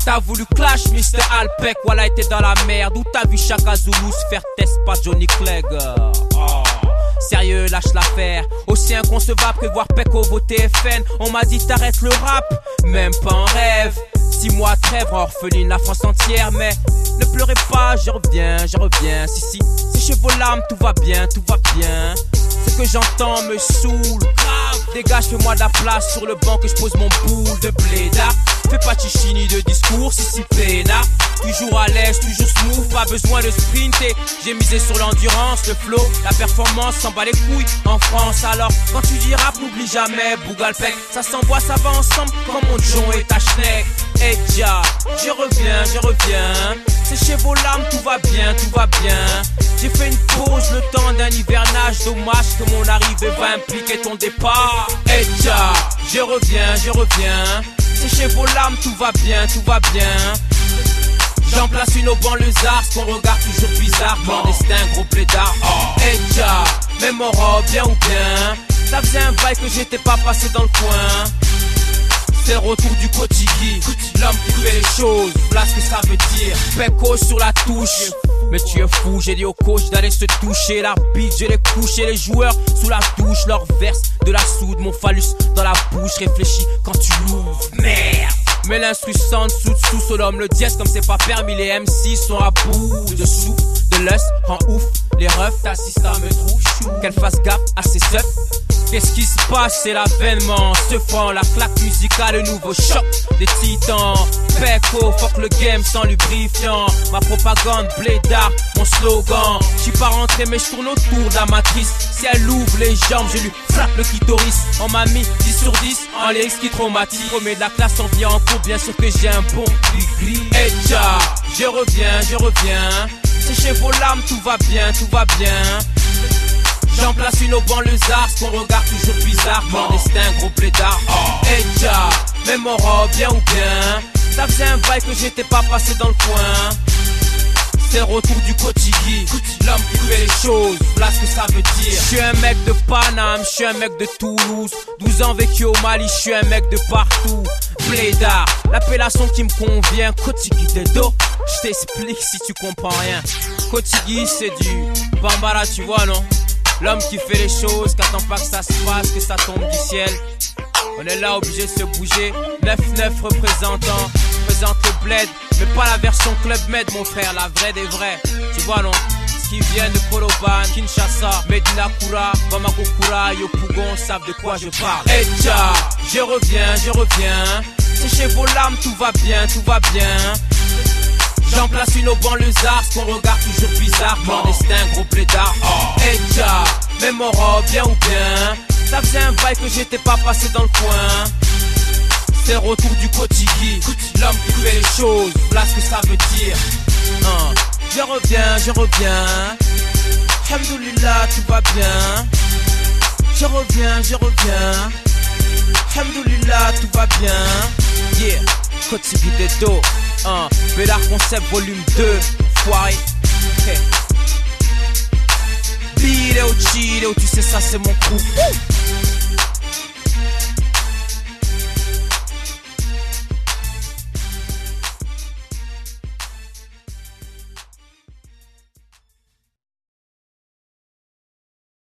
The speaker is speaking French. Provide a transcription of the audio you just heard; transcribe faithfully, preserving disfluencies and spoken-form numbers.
T'as voulu clash, mister Alpec, voilà était dans la merde. Où t'as vu Chaka Zulu se faire test par Johnny Clegg. Oh. Sérieux, lâche l'affaire. Aussi inconcevable que voir Peko voter F N. On m'a dit t'arrêtes le rap, même pas en rêve. Six mois trêve, orpheline la France entière. Mais ne pleurez pas, je reviens, je reviens. Si, si, si chez vos larmes, tout va bien, tout va bien. Ce que j'entends me saoule. Dégage, fais-moi de la place sur le banc que je pose mon boule de blédard. Fais pas chichini de discours, si si peinard. Toujours à l'aise, toujours smooth, pas besoin de sprinter. J'ai misé sur l'endurance, le flow, la performance, s'en bat les couilles en France. Alors, quand tu dis rap, n'oublie jamais Bougalpec. Ça s'envoie, ça va ensemble, comme mon John et ta schneck. Et déjà, je reviens, je reviens. C'est chez vos larmes, tout va bien, tout va bien. J'ai fait une pause, le temps d'un hivernage. Dommage que mon arrivée va impliquer ton départ. Et déjà, je reviens, je reviens. C'est chez vos larmes, tout va bien, tout va bien. J'en place une au banlieusard, ce qu'on regarde toujours bizarre. Clandestin, gros blédard. Oh. Et déjà, même en robe, bien ou bien. Ça faisait un bail que j'étais pas passé dans le coin. C'est le retour du Kotigi, l'homme qui fait les choses, voilà ce que ça veut dire. Peko sur la touche, mais tu es fou, j'ai dit au coach d'aller se toucher. L'arbitre, je l'ai couché, les joueurs sous la douche, leur verse de la soude, mon phallus dans la bouche. Réfléchis quand tu l'ouvres, merde. Mais l'instru sonne sous dessous, sur l'homme le dièse comme c'est pas permis. Les M C sont à bout de sous, de lust, rend ouf. Les refs, t'assistent me trouve chou. Qu'elle fasse gaffe à ses seufs. Qu'est-ce qui se passe, c'est l'avènement. Ce franc, la claque musicale, le nouveau choc des titans. Peko, fuck le game sans lubrifiant. Ma propagande, blédard, mon slogan. J'suis pas rentré mais j'tourne autour de la matrice. Si elle ouvre les jambes, je lui frappe le clitoris. On m'a mis dix sur dix en lyrics qui traumatisent. Promets de la classe en vient en cours, bien sûr que j'ai un bon gris-gris. Et déjà, je reviens, je reviens. C'est chez vos larmes, tout va bien, tout va bien. J'en place une au banlieusard, ce qu'on regarde toujours bizarre. Clandestin, gros blédard. Oh. Et déjà, même en robe, bien ou bien. Ça faisait un bail que j'étais pas passé dans le coin. C'est le retour du Kotigi, l'homme qui fait les choses, voilà ce que ça veut dire. Je suis un mec de Paname, je suis un mec de Toulouse. douze ans vécu au Mali, je suis un mec de partout. Blédard, l'appellation qui me convient. Kotigi de dos, je t'explique si tu comprends rien. Kotigi c'est du Bambara, tu vois non? L'homme qui fait les choses, qui attend pas que ça se passe, que ça tombe du ciel. On est là obligé de se bouger. neuf neuf représentants, présente le bled, mais pas la version Club Med mon frère, la vraie des vrais. Tu vois non? Ce qui vient de Koloban, Kinshasa, Medina Kura, Bamako Kura, Yopougon savent de quoi je parle. Et déjà, je reviens, je reviens. C'est chez vos larmes, tout va bien, tout va bien. J'en place une au banlieusard, ce qu'on regarde toujours bizarre. Clandestin, gros blédard. Oh. Et déjà, même en robe, bien ou bien. Ça faisait un bail que j'étais pas passé dans le coin. C'est le retour du Kotigi, l'homme qui fait les choses, voilà ce que ça veut dire. uh. Je reviens, je reviens. Alhamdoulilah, tout va bien. Je reviens, je reviens. Alhamdoulilah, tout va bien. Yeah, Kotigi de dos. Uh, Bellard Concept volume deux, foiré. Hey. Bileo, Chileo, tu sais ça c'est mon coup.